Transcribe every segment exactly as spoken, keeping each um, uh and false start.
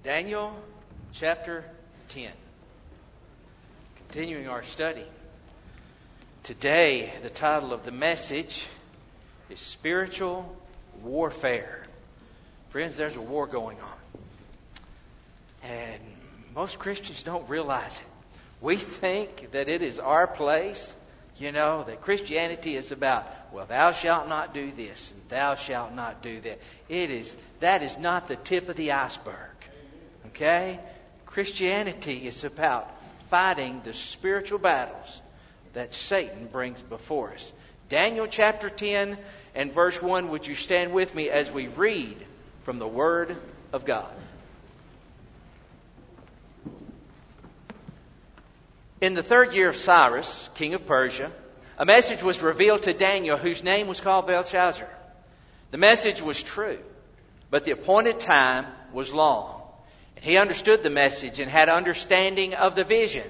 Daniel chapter ten. Continuing our study. Today, the title of the message is Spiritual Warfare. Friends, there's a war going on. And most Christians don't realize it. We think that it is our place, you know, that Christianity is about, well, thou shalt not do this and thou shalt not do that. It is, that is not the tip of the iceberg. Okay? Christianity is about fighting the spiritual battles that Satan brings before us. Daniel chapter ten and verse one, would you stand with me as we read from the Word of God? In the third year of Cyrus, king of Persia, a message was revealed to Daniel, whose name was called Belshazzar. The message was true, but the appointed time was long. He understood the message and had understanding of the vision.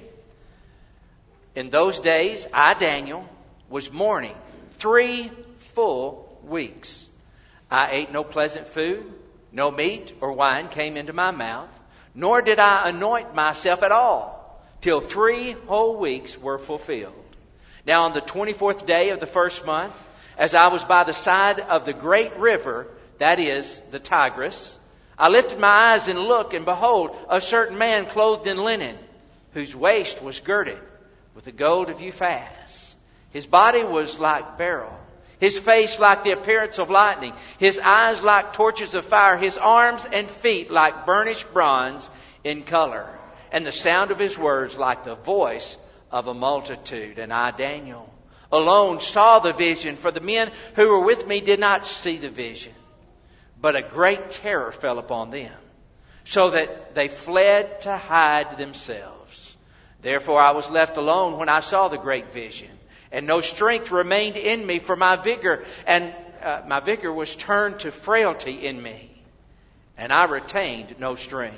In those days, I, Daniel, was mourning three full weeks. I ate no pleasant food, no meat or wine came into my mouth, nor did I anoint myself at all, till three whole weeks were fulfilled. Now on the twenty-fourth day of the first month, as I was by the side of the great river, that is, the Tigris, I lifted my eyes and looked, and behold, a certain man clothed in linen, whose waist was girded with the gold of Uphaz. His body was like beryl, his face like the appearance of lightning, his eyes like torches of fire, his arms and feet like burnished bronze in color, and the sound of his words like the voice of a multitude. And I, Daniel, alone saw the vision, for the men who were with me did not see the vision. But a great terror fell upon them, so that they fled to hide themselves. Therefore I was left alone when I saw the great vision, and no strength remained in me, for my vigor and uh, my vigor was turned to frailty in me, and I retained no strength.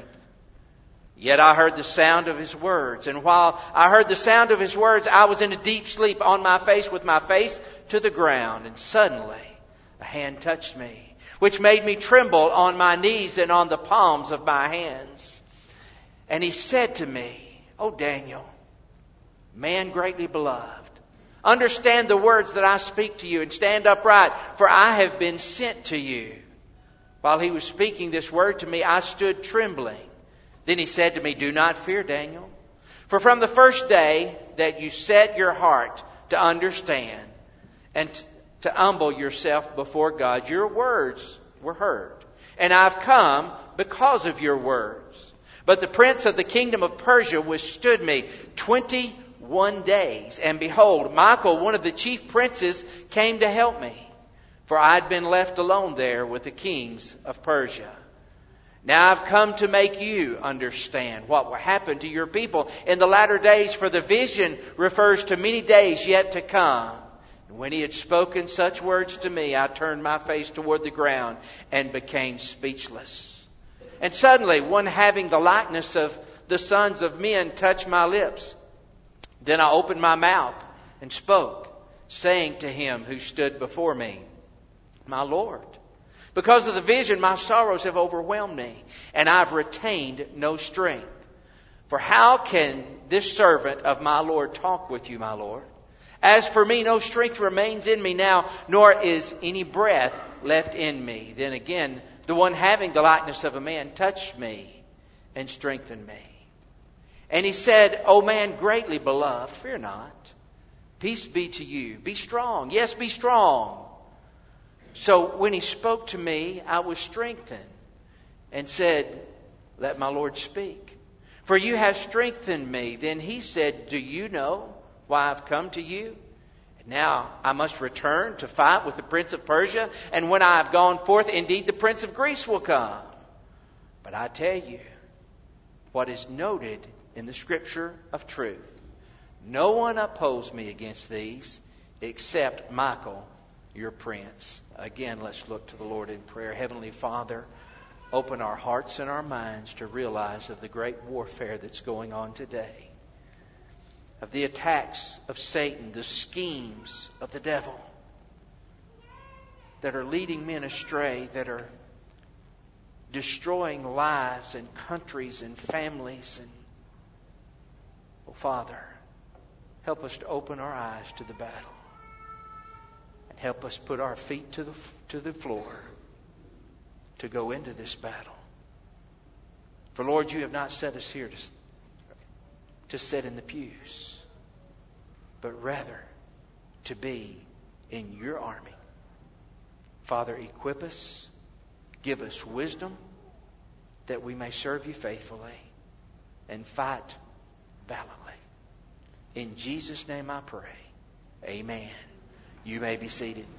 Yet I heard the sound of his words, and while I heard the sound of his words, I was in a deep sleep on my face, with my face to the ground, and suddenly a hand touched me, which made me tremble on my knees and on the palms of my hands. And he said to me, O Daniel, man greatly beloved, understand the words that I speak to you, and stand upright, for I have been sent to you. While he was speaking this word to me, I stood trembling. Then he said to me, do not fear, Daniel, for from the first day that you set your heart to understand and to to humble yourself before God, your words were heard. And I've come because of your words. But the prince of the kingdom of Persia withstood me twenty-one days. And behold, Michael, one of the chief princes, came to help me, for I'd been left alone there with the kings of Persia. Now I've come to make you understand what will happen to your people in the latter days, for the vision refers to many days yet to come. And when he had spoken such words to me, I turned my face toward the ground and became speechless. And suddenly one having the likeness of the sons of men touched my lips. Then I opened my mouth and spoke, saying to him who stood before me, my Lord, because of the vision my sorrows have overwhelmed me, and I've retained no strength. For how can this servant of my Lord talk with you, my Lord? As for me, no strength remains in me now, nor is any breath left in me. Then again, the one having the likeness of a man touched me and strengthened me. And he said, O man greatly beloved, fear not. Peace be to you. Be strong. Yes, be strong. So when he spoke to me, I was strengthened and said, let my Lord speak. For you have strengthened me. Then he said, do you know why I've come to you? And now I must return to fight with the prince of Persia. And when I have gone forth, indeed the prince of Greece will come. But I tell you what is noted in the scripture of truth. No one opposed me against these except Michael, your prince. Again, let's look to the Lord in prayer. Heavenly Father, open our hearts and our minds to realize of the great warfare that's going on today, of the attacks of Satan, the schemes of the devil that are leading men astray, that are destroying lives and countries and families. And, oh, Father, help us to open our eyes to the battle. And help us put our feet to the, to the floor to go into this battle. For, Lord, you have not set us here to, to sit in the pews, but rather to be in your army. Father, equip us, give us wisdom that we may serve you faithfully and fight valiantly. In Jesus' name I pray. Amen. You may be seated.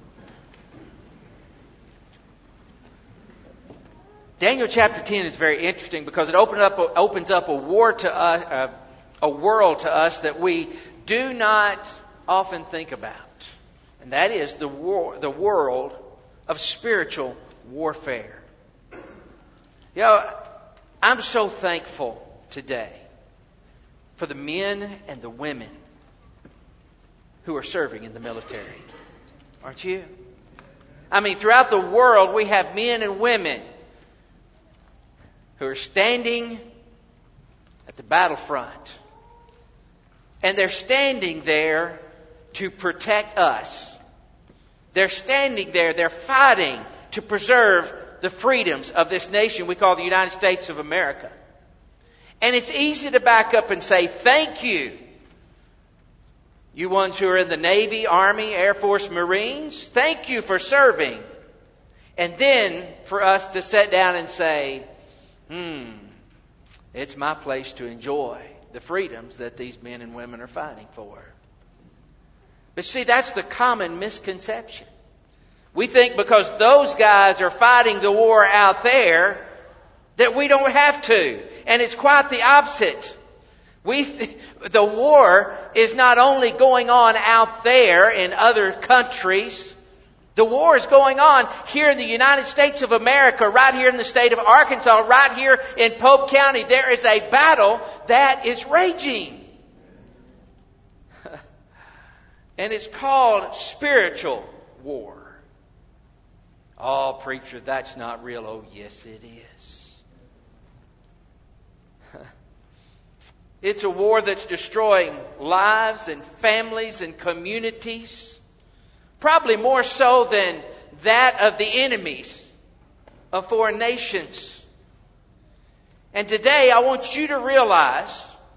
Daniel chapter ten is very interesting because it opened up, opens up a war to us, uh, a world to us that we do not often think about, and that is the war, the world of spiritual warfare. You know, I'm so thankful today for the men and the women who are serving in the military. Aren't you? I mean, throughout the world, we have men and women who are standing at the battlefront. And they're standing there to protect us. They're standing there, they're fighting to preserve the freedoms of this nation we call the United States of America. And it's easy to back up and say, thank you, you ones who are in the Navy, Army, Air Force, Marines. Thank you for serving. And then for us to sit down and say, Hmm, it's my place to enjoy the freedoms that these men and women are fighting for. But see, that's the common misconception. We think because those guys are fighting the war out there that we don't have to. And it's quite the opposite. We, the war is not only going on out there in other countries. The war is going on here in the United States of America, right here in the state of Arkansas, right here in Pope County. There is a battle that is raging. And it's called spiritual war. Oh, preacher, that's not real. Oh, yes, it is. It's a war that's destroying lives and families and communities. Probably more so than that of the enemies of foreign nations. And today I want you to realize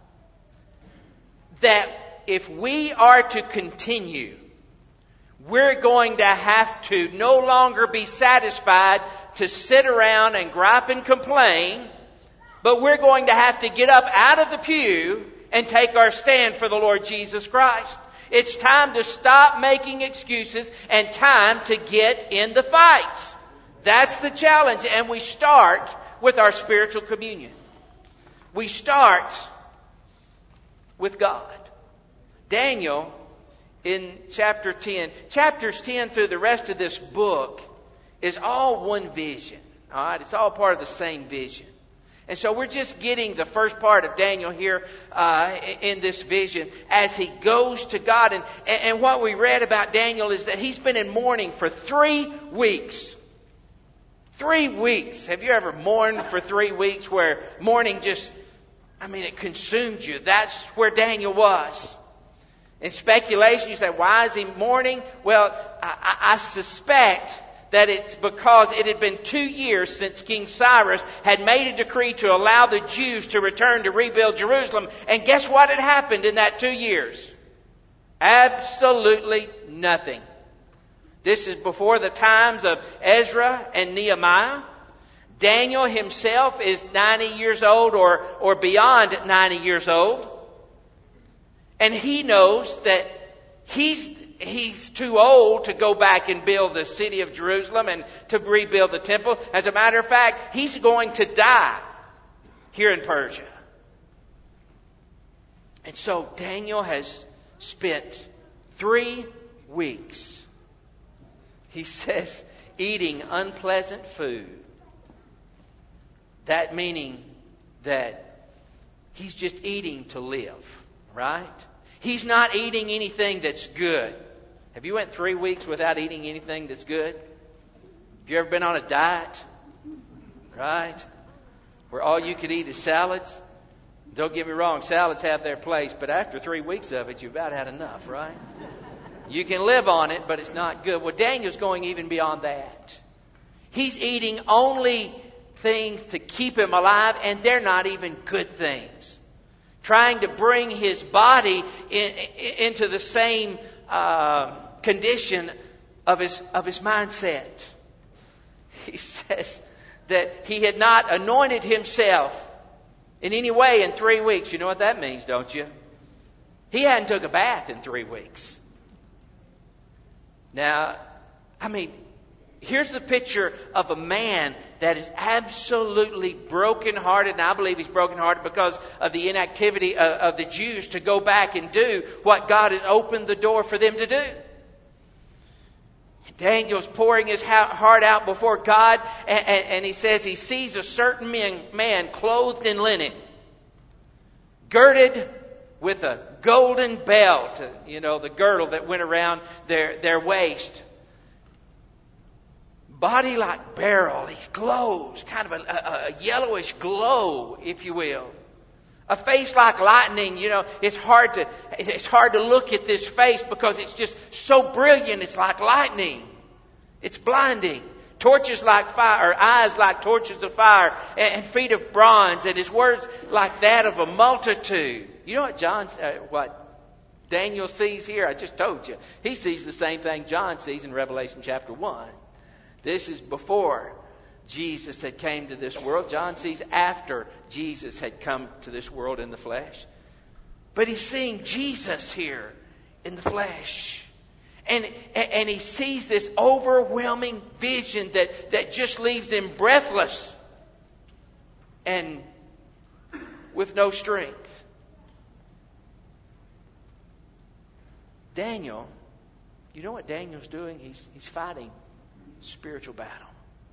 that if we are to continue, we're going to have to no longer be satisfied to sit around and gripe and complain, but we're going to have to get up out of the pew and take our stand for the Lord Jesus Christ. It's time to stop making excuses and time to get in the fight. That's the challenge. And we start with our spiritual communion. We start with God. Daniel, in chapter ten, chapters ten through the rest of this book is all one vision. All right? It's all part of the same vision. And so we're just getting the first part of Daniel here uh, in this vision as he goes to God. And, and what we read about Daniel is that he's been in mourning for three weeks. Three weeks. Have you ever mourned for three weeks where mourning just, I mean, it consumed you? That's where Daniel was. In speculation, you say, why is he mourning? Well, I, I suspect that it's because it had been two years since King Cyrus had made a decree to allow the Jews to return to rebuild Jerusalem. And guess what had happened in that two years? Absolutely nothing. This is before the times of Ezra and Nehemiah. Daniel himself is ninety years old or, or beyond ninety years old. And he knows that he's He's too old to go back and build the city of Jerusalem and to rebuild the temple. As a matter of fact, he's going to die here in Persia. And so Daniel has spent three weeks, he says, eating unpleasant food. That meaning that he's just eating to live, right? He's not eating anything that's good. Have you went three weeks without eating anything that's good? Have you ever been on a diet? Right? Where all you could eat is salads. Don't get me wrong, salads have their place, but after three weeks of it, you've about had enough, right? You can live on it, but it's not good. Well, Daniel's going even beyond that. He's eating only things to keep him alive, and they're not even good things. Trying to bring his body in, into the same uh, condition of his, of his mindset. He says that he had not anointed himself in any way in three weeks. You know what that means, don't you? He hadn't took a bath in three weeks. Now, I mean, here's the picture of a man that is absolutely brokenhearted. And I believe he's brokenhearted because of the inactivity of, of the Jews to go back and do what God has opened the door for them to do. Daniel's pouring his heart out before God, and, and, and he says he sees a certain man, man clothed in linen, girded with a golden belt, you know, the girdle that went around their, their waist. Body like beryl, he glows, kind of a, a, a yellowish glow, if you will. A face like lightning, you know, it's hard to it's hard to look at this face because it's just so brilliant. It's like lightning. It's blinding. Torches like fire, or eyes like torches of fire, and, and feet of bronze, and his words like that of a multitude. You know what John, uh, what Daniel sees here? I just told you. He sees the same thing John sees in Revelation chapter one. This is before Jesus had came to this world. John sees after Jesus had come to this world in the flesh. But he's seeing Jesus here in the flesh. And, and he sees this overwhelming vision that, that just leaves him breathless and with no strength. Daniel, you know what Daniel's doing? He's, he's fighting a spiritual battle.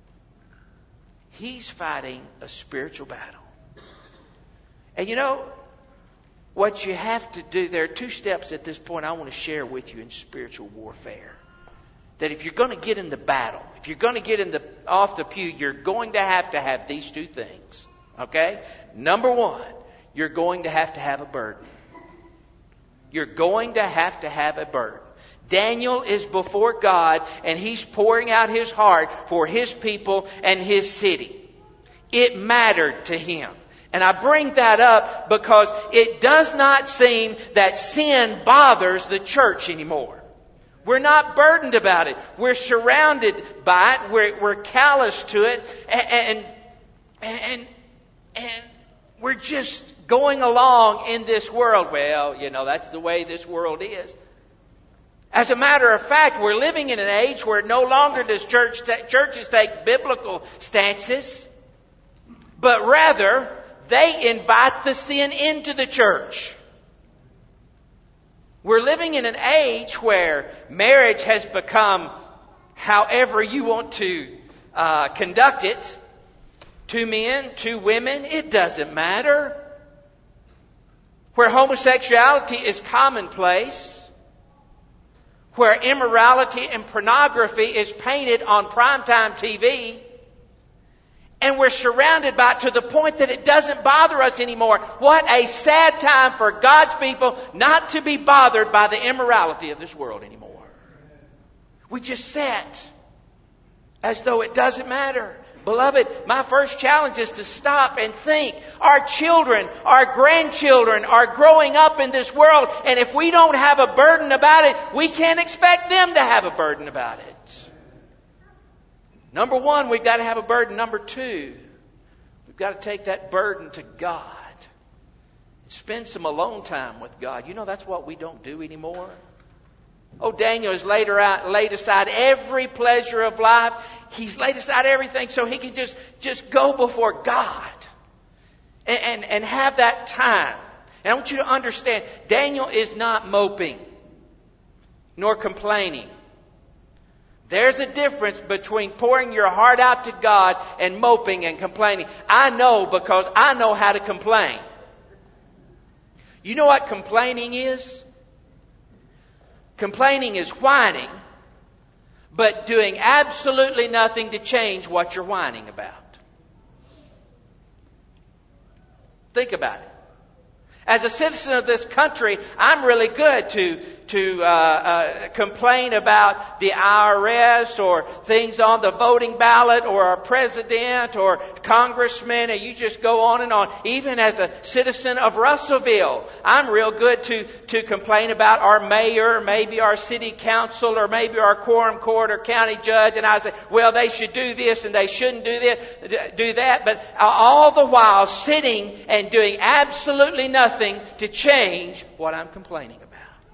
He's fighting a spiritual battle. And you know, what you have to do, there are two steps at this point I want to share with you in spiritual warfare. That if you're going to get in the battle, if you're going to get in the off the pew, you're going to have to have these two things. Okay? Number one, you're going to have to have a burden. You're going to have to have a burden. Daniel is before God, and he's pouring out his heart for his people and his city. It mattered to him. And I bring that up because it does not seem that sin bothers the church anymore. We're not burdened about it. We're surrounded by it. We're, we're callous to it. And, and, and, and we're just going along in this world. Well, you know, that's the way this world is. As a matter of fact, we're living in an age where no longer does church ta- churches take biblical stances, but rather they invite the sin into the church. We're living in an age where marriage has become however you want to uh, conduct it. Two men, two women, it doesn't matter. Where homosexuality is commonplace. Where immorality and pornography is painted on primetime T V. And we're surrounded by it to the point that it doesn't bother us anymore. What a sad time for God's people not to be bothered by the immorality of this world anymore. We just sit as though it doesn't matter. Beloved, my first challenge is to stop and think. Our children, our grandchildren are growing up in this world, and if we don't have a burden about it, we can't expect them to have a burden about it. Number one, we've got to have a burden. Number two, we've got to take that burden to God. Spend some alone time with God. You know, that's what we don't do anymore. Oh, Daniel has laid, out, laid aside every pleasure of life. He's laid aside everything so he can just, just go before God and, and, and have that time. And I want you to understand, Daniel is not moping nor complaining. There's a difference between pouring your heart out to God and moping and complaining. I know because I know how to complain. You know what complaining is? Complaining is whining, but doing absolutely nothing to change what you're whining about. Think about it. As a citizen of this country, I'm really good to to uh, uh, complain about the I R S or things on the voting ballot or our president or congressman, and you just go on and on. Even as a citizen of Russellville, I'm real good to, to complain about our mayor, or maybe our city council, or maybe our quorum court or county judge, and I say, well, they should do this and they shouldn't do this, do that, but all the while sitting and doing absolutely nothing to change what I'm complaining about.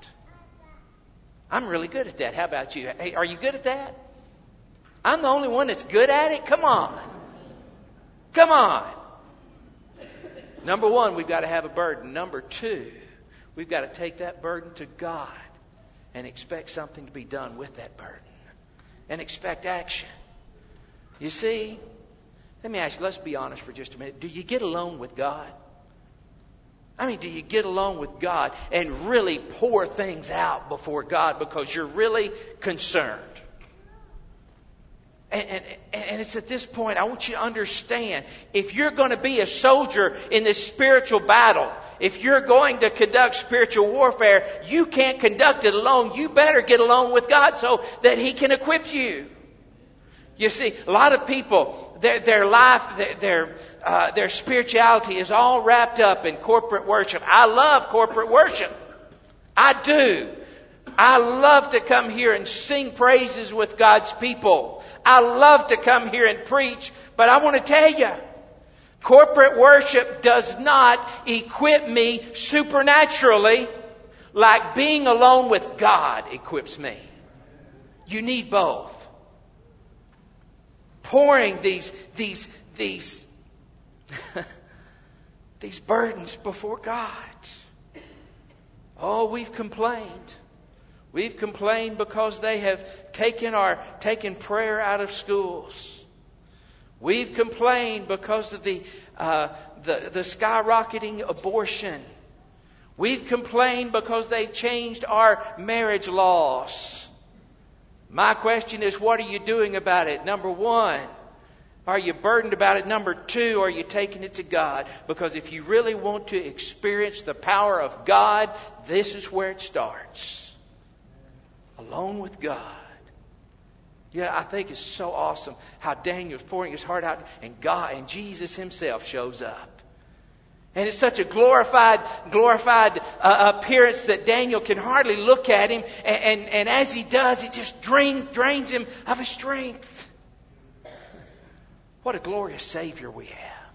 I'm really good at that. How about you? Hey, are you good at that? I'm the only one that's good at it? Come on. Come on. Number one, we've got to have a burden. Number two, we've got to take that burden to God and expect something to be done with that burden. And expect action. You see, let me ask you, let's be honest for just a minute. Do you get alone with God? I mean, do you get along with God and really pour things out before God because you're really concerned? And, and, and it's at this point I want you to understand, if you're going to be a soldier in this spiritual battle, if you're going to conduct spiritual warfare, you can't conduct it alone. You better get along with God so that He can equip you. You see, a lot of people, their, their life, their their, uh, their spirituality is all wrapped up in corporate worship. I love corporate worship. I do. I love to come here and sing praises with God's people. I love to come here and preach. But I want to tell you, corporate worship does not equip me supernaturally like being alone with God equips me. You need both. Pouring these these these these burdens before God. Oh, we've complained. We've complained because they have taken our taken prayer out of schools. We've complained because of the uh, the, the skyrocketing abortion. We've complained because they've changed our marriage laws. My question is, what are you doing about it? Number one, are you burdened about it? Number two, are you taking it to God? Because if you really want to experience the power of God, this is where it starts. Alone with God. Yeah, I think it's so awesome how Daniel's pouring his heart out and God and Jesus Himself shows up. And it's such a glorified, glorified uh, appearance that Daniel can hardly look at him. And, and, and as he does, it just drain, drains him of his strength. What a glorious Savior we have.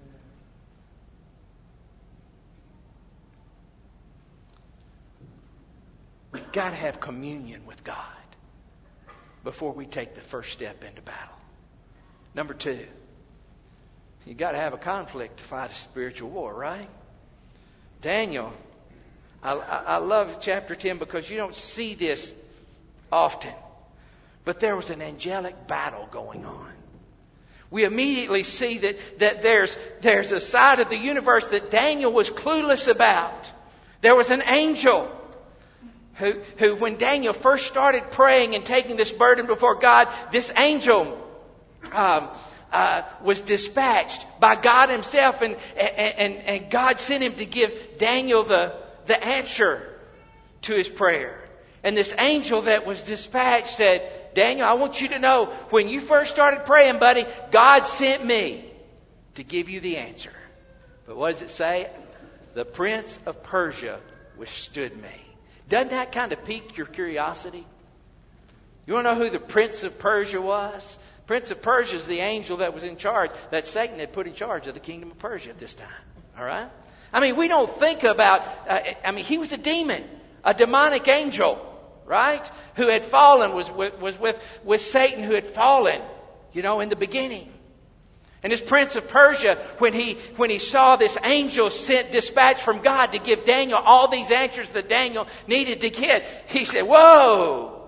We've got to have communion with God before we take the first step into battle. Number two. You've got to have a conflict to fight a spiritual war, right? Daniel, I, I, I love chapter ten because you don't see this often. But there was an angelic battle going on. We immediately see that, that there's, there's a side of the universe that Daniel was clueless about. There was an angel who, who when Daniel first started praying and taking this burden before God, this angel Um, Uh, was dispatched by God Himself, and, and and God sent him to give Daniel the, the answer to his prayer. And this angel that was dispatched said, Daniel, I want you to know, when you first started praying, buddy, God sent me to give you the answer. But what does it say? The prince of Persia withstood me. Doesn't that kind of pique your curiosity? You want to know who the prince of Persia was? Prince of Persia is the angel that was in charge, that Satan had put in charge of the kingdom of Persia at this time. All right? I mean, we don't think about, uh, I mean, he was a demon, a demonic angel, right? Who had fallen, was with, was with, with Satan who had fallen, you know, in the beginning. And this Prince of Persia, when he, when he saw this angel sent dispatched from God to give Daniel all these answers that Daniel needed to get, he said, whoa,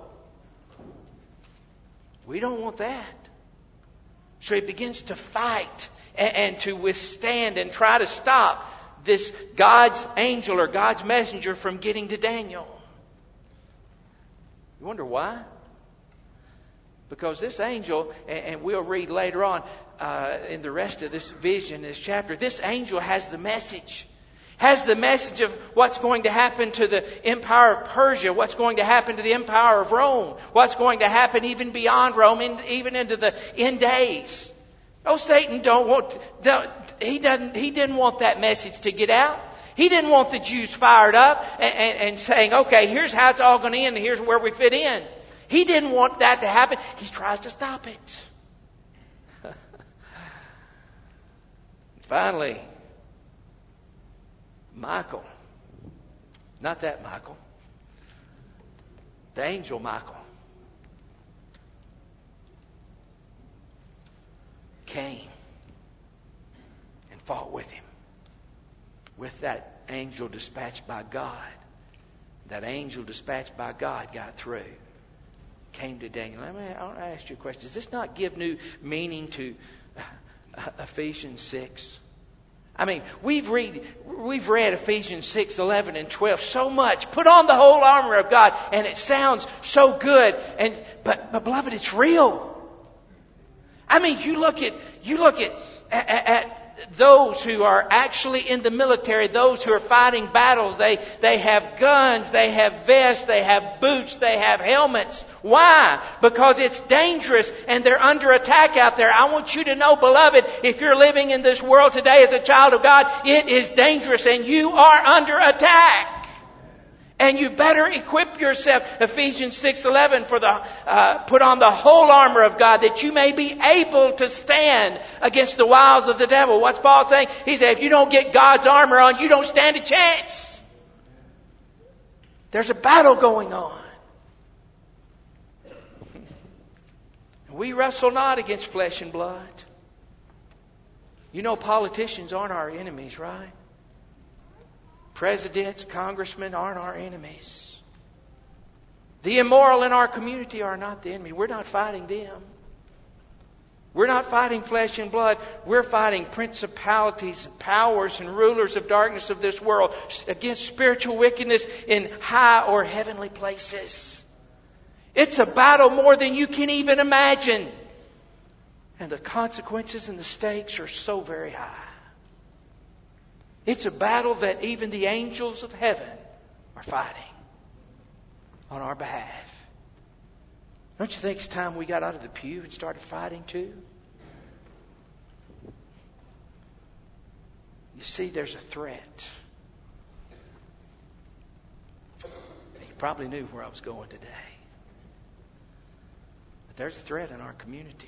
we don't want that. So he begins to fight and, and to withstand and try to stop this God's angel or God's messenger from getting to Daniel. You wonder why? Because this angel, and we'll read later on uh, in the rest of this vision, this chapter, this angel has the message. Has the message of what's going to happen to the empire of Persia, what's going to happen to the empire of Rome, what's going to happen even beyond Rome, even into the end days. Oh, Satan don't want, don't, he doesn't, he didn't want that message to get out. He didn't want the Jews fired up and, and, and saying, okay, here's how it's all going to end and here's where we fit in. He didn't want that to happen. He tries to stop it. Finally, Michael, not that Michael, the angel Michael, came and fought with him. With that angel dispatched by God. That angel dispatched by God got through. Came to Daniel. Let me, I want to ask you a question. Does this not give new meaning to Ephesians six? I mean, we've read we've read Ephesians six, eleven, and twelve so much. Put on the whole armor of God, and it sounds so good. And but, but beloved, it's real. I mean, you look at you look at, at, at those who are actually in the military, those who are fighting battles. They they have guns, they have vests, they have boots, they have helmets. Why? Because it's dangerous and they're under attack out there. I want you to know, beloved, if you're living in this world today as a child of God, it is dangerous and you are under attack. And you better equip yourself, Ephesians six eleven, for the uh, put on the whole armor of God, that you may be able to stand against the wiles of the devil. What's Paul saying? He said, if you don't get God's armor on, you don't stand a chance. There's a battle going on. We wrestle not against flesh and blood. You know, politicians aren't our enemies, right? Presidents, congressmen aren't our enemies. The immoral in our community are not the enemy. We're not fighting them. We're not fighting flesh and blood. We're fighting principalities, powers, and rulers of darkness of this world against spiritual wickedness in high or heavenly places. It's a battle more than you can even imagine. And the consequences and the stakes are so very high. It's a battle that even the angels of heaven are fighting on our behalf. Don't you think it's time we got out of the pew and started fighting too? You see, there's a threat. You probably knew where I was going today. But there's a threat in our community.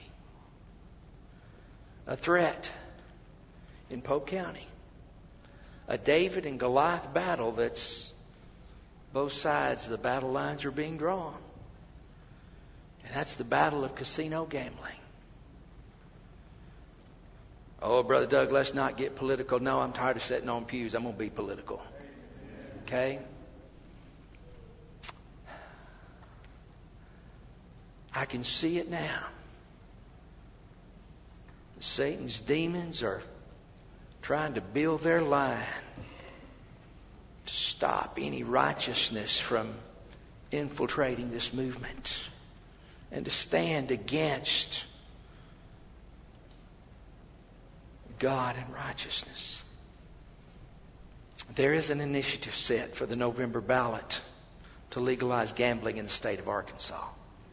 A threat in Polk County. A David and Goliath battle that's both sides of the battle lines are being drawn. And that's the battle of casino gambling. Oh, Brother Doug, let's not get political. No, I'm tired of sitting on pews. I'm going to be political. Okay? I can see it now. Satan's demons are trying to build their line to stop any righteousness from infiltrating this movement and to stand against God and righteousness. There is an initiative set for the November ballot to legalize gambling in the state of Arkansas.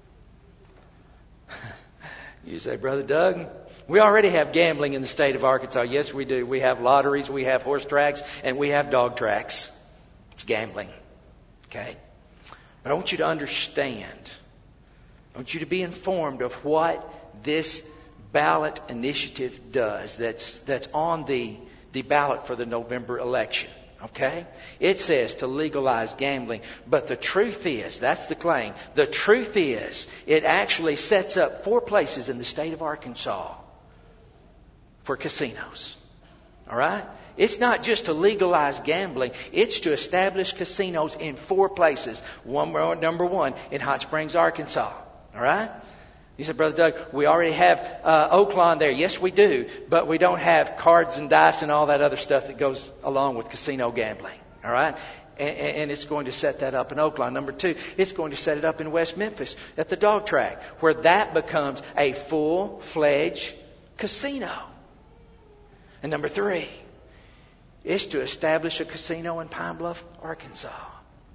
You say, Brother Doug, we already have gambling in the state of Arkansas. Yes, we do. We have lotteries, we have horse tracks, and we have dog tracks. It's gambling. Okay? But I want you to understand. I want you to be informed of what this ballot initiative does that's that's on the, the ballot for the November election. Okay? It says to legalize gambling. But the truth is, that's the claim, the truth is, it actually sets up four places in the state of Arkansas for casinos. All right? It's not just to legalize gambling. It's to establish casinos in four places. One, number one, in Hot Springs, Arkansas. All right? You said, Brother Doug, we already have uh, Oaklawn there. Yes, we do. But we don't have cards and dice and all that other stuff that goes along with casino gambling. All right? And, and it's going to set that up in Oakland. Number two, it's going to set it up in West Memphis at the dog track, where that becomes a full-fledged casino. And number three, it's to establish a casino in Pine Bluff, Arkansas.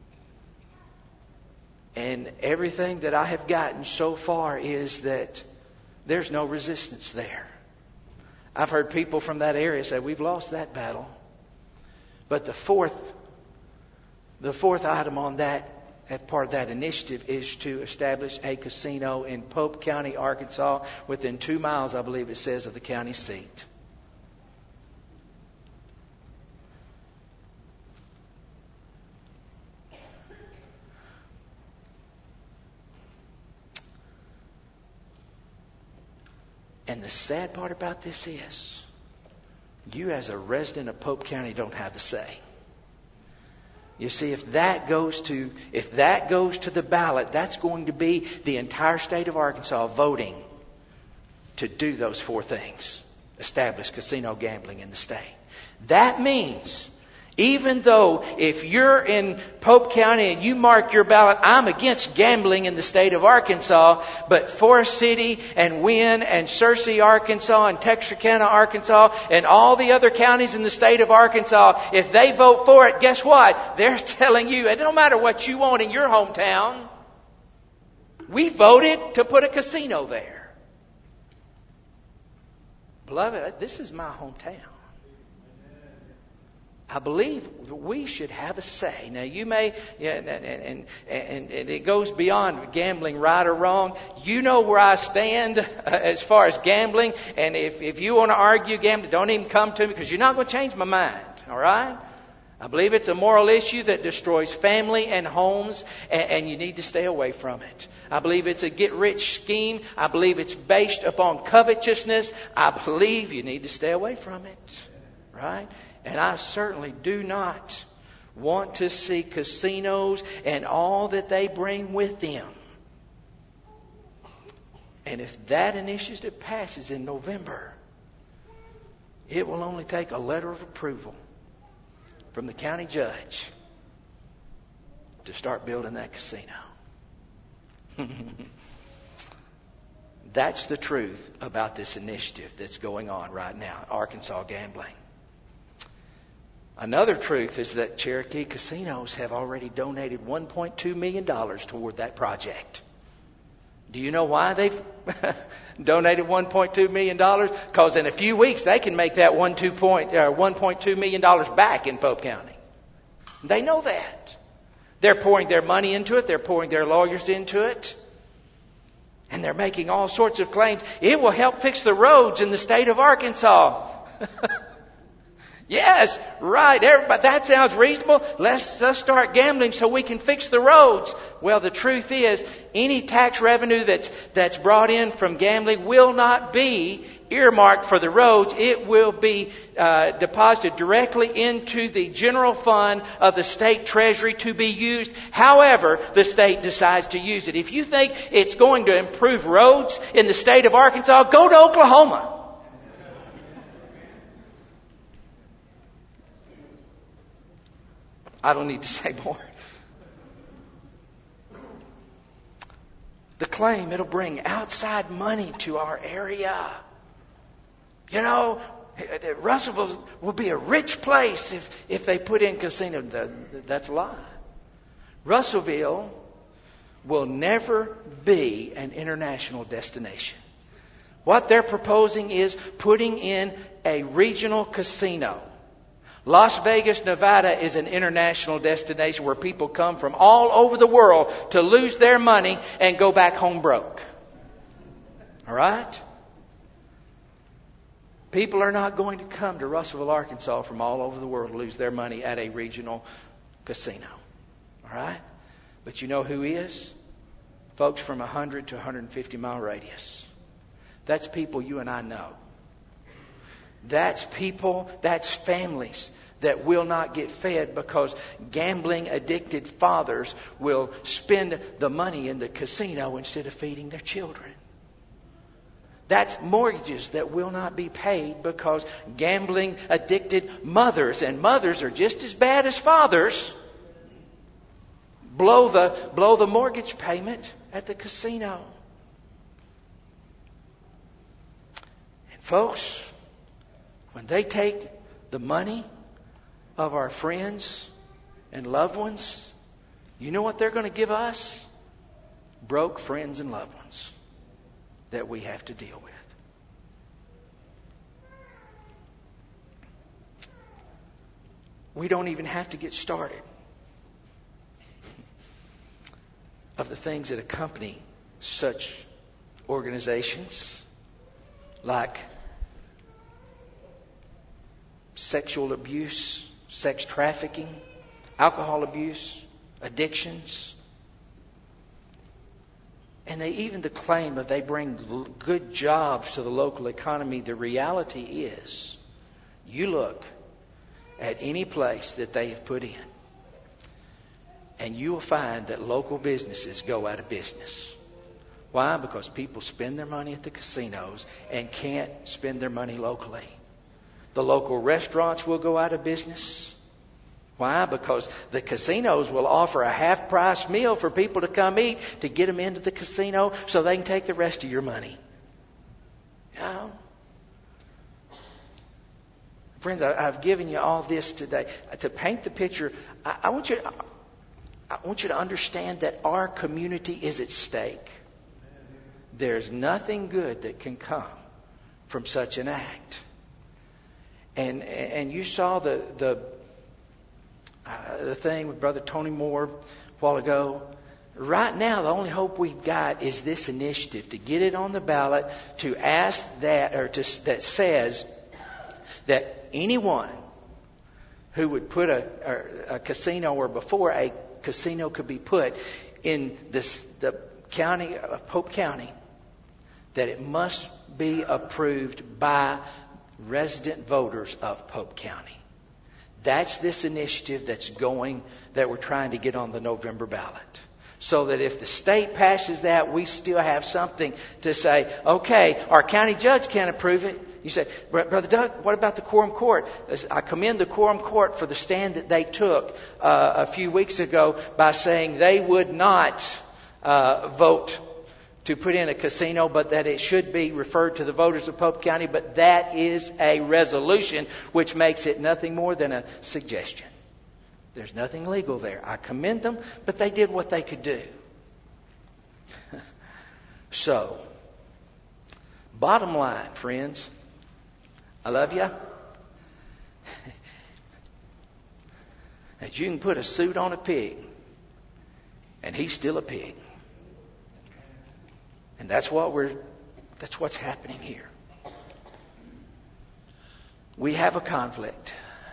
And everything that I have gotten so far is that there's no resistance there. I've heard people from that area say, we've lost that battle. But the fourth, the fourth item on that, as part of that initiative, is to establish a casino in Pope County, Arkansas, within two miles, I believe it says, of the county seat. And the sad part about this is, you as a resident of Pope County don't have the say. You see, if that goes to if that goes to the ballot, that's going to be the entire state of Arkansas voting to do those four things. Establish casino gambling in the state. That means, even though if you're in Pope County and you mark your ballot, I'm against gambling in the state of Arkansas, but Forest City and Wynne and Searcy, Arkansas and Texarkana, Arkansas and all the other counties in the state of Arkansas, if they vote for it, guess what? They're telling you, it don't matter what you want in your hometown. We voted to put a casino there. Beloved, this is my hometown. I believe we should have a say. Now, you may, yeah, and, and, and, and it goes beyond gambling, right or wrong. You know where I stand as far as gambling. And if, if you want to argue gambling, don't even come to me, because you're not going to change my mind. All right? I believe it's a moral issue that destroys family and homes, and, and you need to stay away from it. I believe it's a get-rich scheme. I believe it's based upon covetousness. I believe you need to stay away from it. Right? And I certainly do not want to see casinos and all that they bring with them. And if that initiative passes in November, it will only take a letter of approval from the county judge to start building that casino. That's the truth about this initiative that's going on right now, Arkansas Gambling. Another truth is that Cherokee Casinos have already donated one point two million dollars toward that project. Do you know why they've donated one point two million dollars? Because in a few weeks they can make that one point two million dollars back in Pope County. They know that. They're pouring their money into it. They're pouring their lawyers into it. And they're making all sorts of claims. It will help fix the roads in the state of Arkansas. Yes, right. Everybody, that sounds reasonable. Let's, let's start gambling so we can fix the roads. Well, the truth is, any tax revenue that's that's brought in from gambling will not be earmarked for the roads. It will be uh, deposited directly into the general fund of the state treasury to be used however the state decides to use it. If you think it's going to improve roads in the state of Arkansas, go to Oklahoma. I don't need to say more. The claim, it'll bring outside money to our area. You know, Russellville will be a rich place if, if they put in casino. That's a lie. Russellville will never be an international destination. What they're proposing is putting in a regional casino. Las Vegas, Nevada is an international destination where people come from all over the world to lose their money and go back home broke. All right? People are not going to come to Russellville, Arkansas from all over the world to lose their money at a regional casino. All right? But you know who is? Folks from one hundred to one hundred fifty mile radius. That's people you and I know. That's people, that's families that will not get fed because gambling addicted fathers will spend the money in the casino instead of feeding their children. That's mortgages that will not be paid because gambling addicted mothers, and mothers are just as bad as fathers, blow the, blow the mortgage payment at the casino. And folks, when they take the money of our friends and loved ones, you know what they're going to give us? Broke friends and loved ones that we have to deal with. We don't even have to get started of the things that accompany such organizations, like sexual abuse, sex trafficking, alcohol abuse, addictions. And they even the claim that they bring good jobs to the local economy. The reality is, you look at any place that they have put in, and you will find that local businesses go out of business. Why? Because people spend their money at the casinos and can't spend their money locally. The local restaurants will go out of business. Why? Because the casinos will offer a half-price meal for people to come eat to get them into the casino so they can take the rest of your money. You know? Friends, I, I've given you all this today to paint the picture. I, I want you to, I want you to understand that our community is at stake. There's nothing good that can come from such an act. And and you saw the the uh, the thing with Brother Tony Moore a while ago. Right now, the only hope we've got is this initiative to get it on the ballot, to ask that, or to, that says that anyone who would put a, a, a casino, or before a casino could be put in this, the county of Pope County, that it must be approved by resident voters of Pope County. That's this initiative that's going, that we're trying to get on the November ballot. So that if the state passes that, we still have something to say, okay, our county judge can't approve it. You say, Brother Doug, what about the Quorum Court? I commend the Quorum Court for the stand that they took uh, a few weeks ago by saying they would not uh, vote to put in a casino, but that it should be referred to the voters of Pope County. But that is a resolution, which makes it nothing more than a suggestion. There's nothing legal there. I commend them, but they did what they could do. So, bottom line, friends, I love you. That you can put a suit on a pig, and he's still a pig. And that's what we're that's what's happening here. We have a conflict.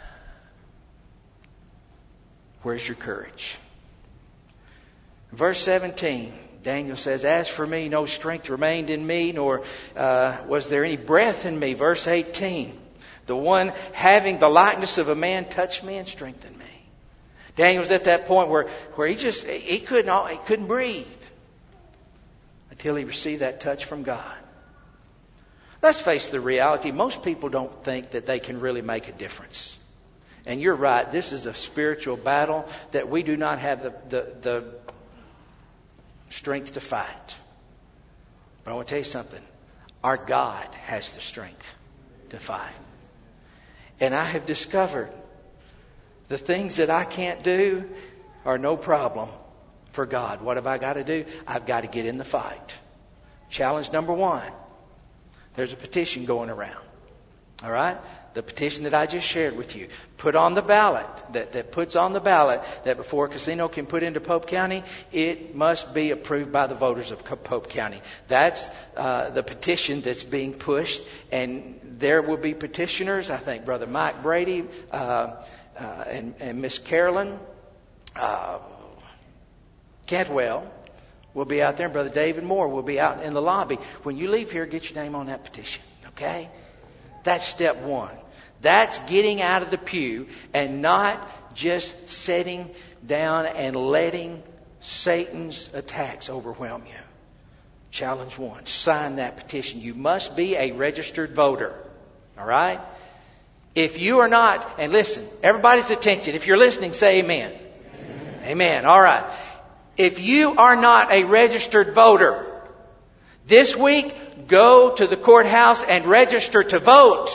Where's your courage? Verse seventeen, Daniel says, as for me, no strength remained in me, nor uh, was there any breath in me. Verse eighteen, the one having the likeness of a man touched me and strengthened me. Daniel was at that point where, where he just he couldn't he couldn't breathe until he received that touch from God. Let's face the reality. Most people don't think that they can really make a difference. And you're right. This is a spiritual battle that we do not have the, the, the strength to fight. But I want to tell you something. Our God has the strength to fight. And I have discovered the things that I can't do are no problem for God. What have I got to do? I've got to get in the fight. Challenge number one. There's a petition going around. All right? The petition that I just shared with you. Put on the ballot. That, that puts on the ballot that before a casino can put into Pope County, it must be approved by the voters of Pope County. That's uh, the petition that's being pushed. And there will be petitioners. I think Brother Mike Brady uh, uh, and, and Miss Carolyn uh, Cantwell will be out there. Brother David Moore will be out in the lobby. When you leave here, get your name on that petition. Okay? That's step one. That's getting out of the pew and not just sitting down and letting Satan's attacks overwhelm you. Challenge one. Sign that petition. You must be a registered voter. All right? If you are not, and listen, everybody's attention. If you're listening, say amen. Amen. Amen. All right. If you are not a registered voter, this week, go to the courthouse and register to vote.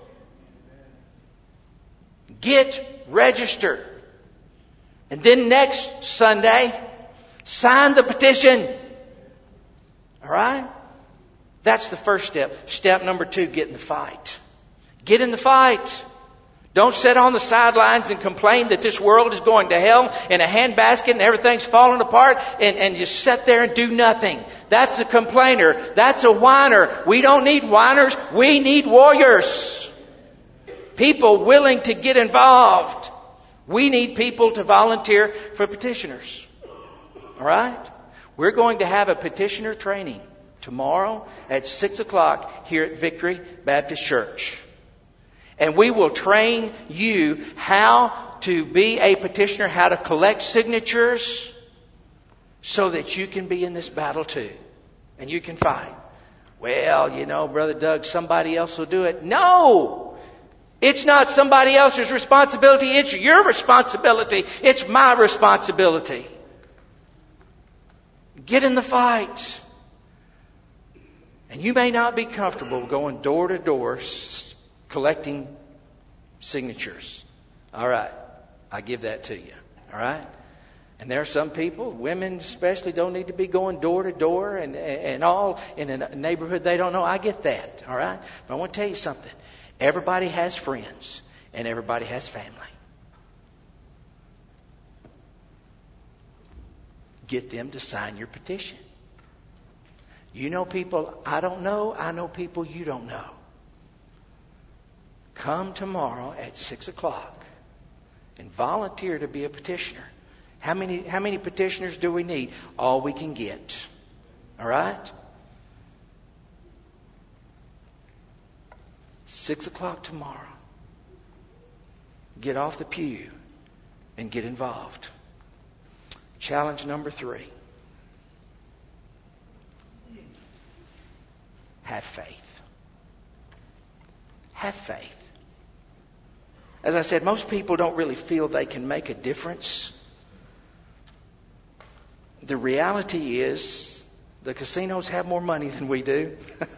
Get registered. And then next Sunday, sign the petition. All right? That's the first step. Step number two, get in the fight. Get in the fight. Don't sit on the sidelines and complain that this world is going to hell in a handbasket and everything's falling apart and, and just sit there and do nothing. That's a complainer. That's a whiner. We don't need whiners. We need warriors. People willing to get involved. We need people to volunteer for petitioners. All right? We're going to have a petitioner training tomorrow at six o'clock here at Victory Baptist Church. And we will train you how to be a petitioner, how to collect signatures so that you can be in this battle too. And you can fight. Well, you know, Brother Doug, somebody else will do it. No! It's not somebody else's responsibility. It's your responsibility. It's my responsibility. Get in the fight. And you may not be comfortable going door to door collecting signatures. All right. I give that to you. All right. And there are some people, women especially, don't need to be going door to door and, and all in a neighborhood they don't know. I get that. All right. But I want to tell you something. Everybody has friends and everybody has family. Get them to sign your petition. You know people I don't know. I know people you don't know. Come tomorrow at six o'clock and volunteer to be a petitioner. How many, how many petitioners do we need? All we can get. All right? Six o'clock tomorrow. Get off the pew and get involved. Challenge number three. Have faith. Have faith. As I said, most people don't really feel they can make a difference. The reality is the casinos have more money than we do.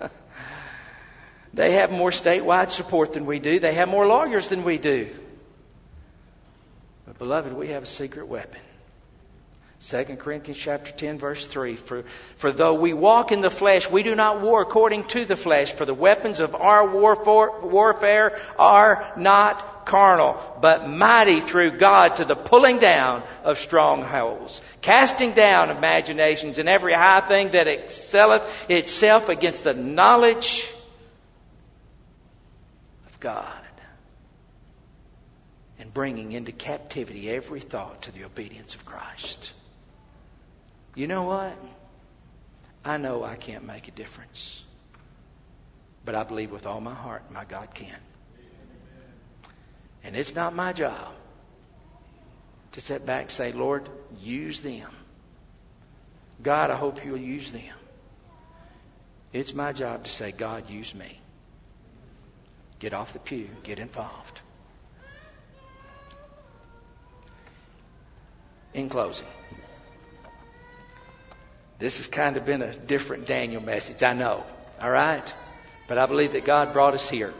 They have more statewide support than we do. They have more lawyers than we do. But beloved, we have a secret weapon. Second Corinthians chapter ten, verse three. For, for though we walk in the flesh, we do not war according to the flesh. For the weapons of our warfare, warfare are not carnal, but mighty through God to the pulling down of strongholds, casting down imaginations and every high thing that excelleth itself against the knowledge of God, and bringing into captivity every thought to the obedience of Christ. You know what? I know I can't make a difference. But I believe with all my heart my God can. And it's not my job to sit back and say, Lord, use them. God, I hope you'll use them. It's my job to say, God, use me. Get off the pew. Get involved. In closing, this has kind of been a different Daniel message, I know. All right? But I believe that God brought us here.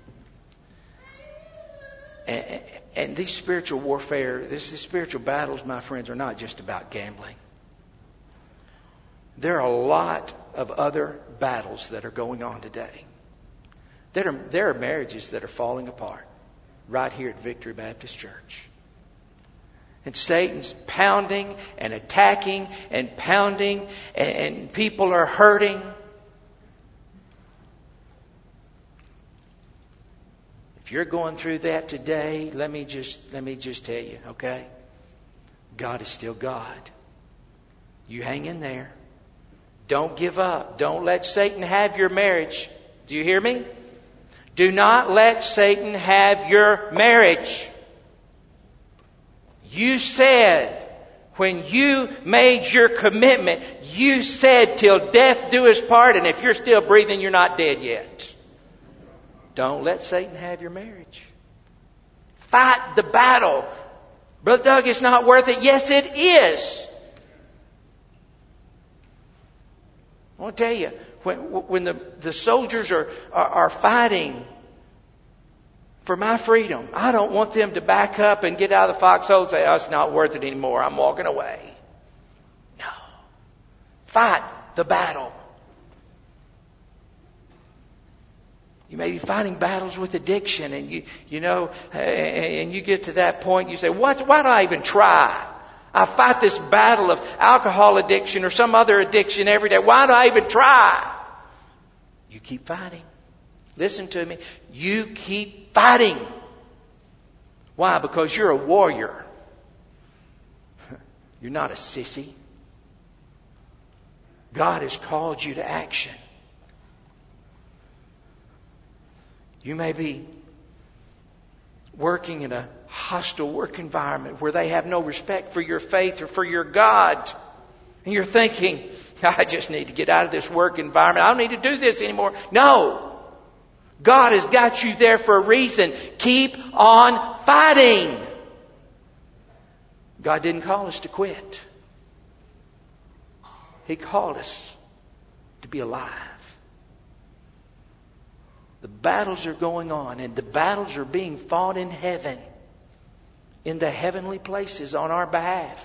And, and these spiritual warfare, this, these spiritual battles, my friends, are not just about gambling. There are a lot of other battles that are going on today. There are, there are marriages that are falling apart right here at Victory Baptist Church. And Satan's pounding and attacking and pounding, and, and people are hurting. If you're going through that today, let me just let me just tell you, okay? God is still God. You hang in there. Don't give up. Don't let Satan have your marriage. Do you hear me? Do not let Satan have your marriage. You said When you made your commitment, you said, till death do us part, and if you're still breathing, you're not dead yet. Don't let Satan have your marriage. Fight the battle. Brother Doug, it's not worth it. Yes, it is. I want to tell you, when, when the, the soldiers are, are, are fighting for my freedom, I don't want them to back up and get out of the foxhole and say, oh, it's not worth it anymore. I'm walking away. No. Fight the battle. You may be fighting battles with addiction, and you, you know, and you get to that point, you say, what, why do I even try? I fight this battle of alcohol addiction or some other addiction every day. Why do I even try? You keep fighting. Listen to me. You keep fighting. Why? Because you're a warrior. You're not a sissy. God has called you to action. You may be working in a hostile work environment where they have no respect for your faith or for your God. And you're thinking, I just need to get out of this work environment. I don't need to do this anymore. No. God has got you there for a reason. Keep on fighting. God didn't call us to quit. He called us to be alive. The battles are going on, and the battles are being fought in heaven, in the heavenly places on our behalf.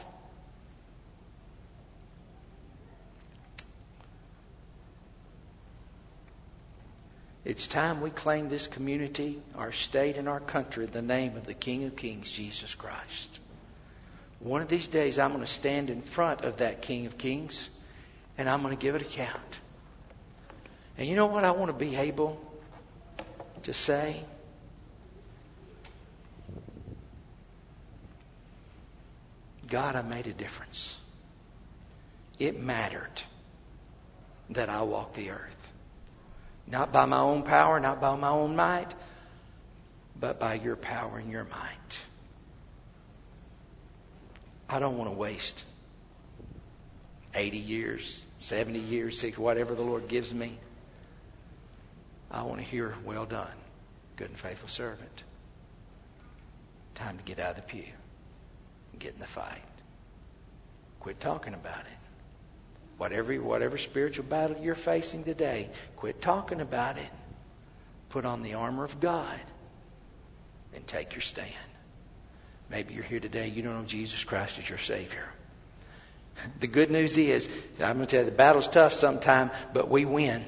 It's time we claim this community, our state, and our country in the name of the King of Kings, Jesus Christ. One of these days I'm going to stand in front of that King of Kings, and I'm going to give it account. And you know what I want to be able to say? God, I made a difference. It mattered that I walk the earth. Not by my own power, not by my own might, but by your power and your might. I don't want to waste eighty years, seventy years, sixty, whatever the Lord gives me. I want to hear, well done, good and faithful servant. Time to get out of the pew and get in the fight. Quit talking about it. Whatever, whatever spiritual battle you're facing today, quit talking about it. Put on the armor of God and take your stand. Maybe you're here today, you don't know Jesus Christ as your Savior. The good news is, I'm going to tell you, the battle's tough sometime, but we win.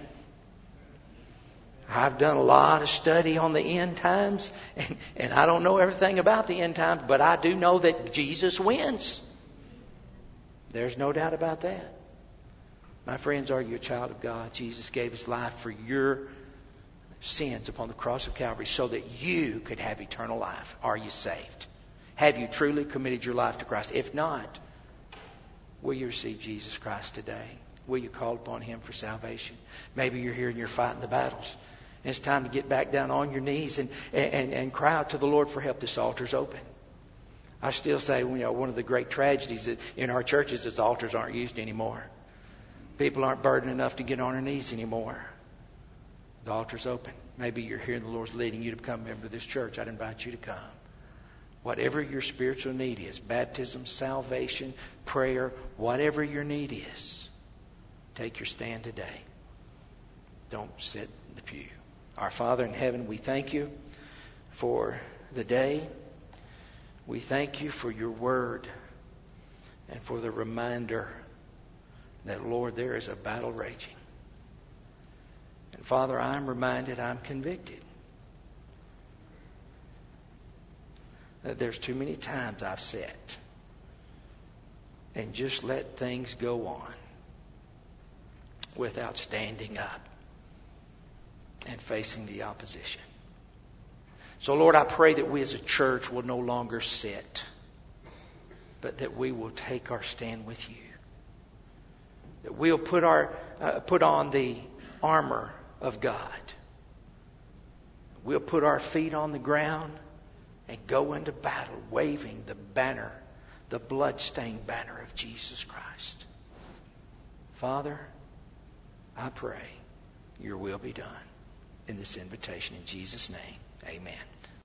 I've done a lot of study on the end times, and, and I don't know everything about the end times, but I do know that Jesus wins. There's no doubt about that. My friends, are you a child of God? Jesus gave His life for your sins upon the cross of Calvary so that you could have eternal life. Are you saved? Have you truly committed your life to Christ? If not, will you receive Jesus Christ today? Will you call upon Him for salvation? Maybe you're here and you're fighting the battles. And it's time to get back down on your knees and, and, and cry out to the Lord for help. This altar's open. I still say, you know, one of the great tragedies in our churches is altars aren't used anymore. People aren't burdened enough to get on their knees anymore. The altar's open. Maybe you're here and the Lord's leading you to become a member of this church. I'd invite you to come. Whatever your spiritual need is, baptism, salvation, prayer, whatever your need is, take your stand today. Don't sit in the pew. Our Father in heaven, we thank you for the day. We thank you for your word and for the reminder that, Lord, there is a battle raging. And Father, I'm reminded, I'm convicted that there's too many times I've sat and just let things go on without standing up and facing the opposition. So, Lord, I pray that we as a church will no longer sit, but that we will take our stand with you. That we'll put our uh, put on the armor of God. We'll put our feet on the ground and go into battle waving the banner, the bloodstained banner of Jesus Christ. Father, I pray your will be done in this invitation. In Jesus' name, amen.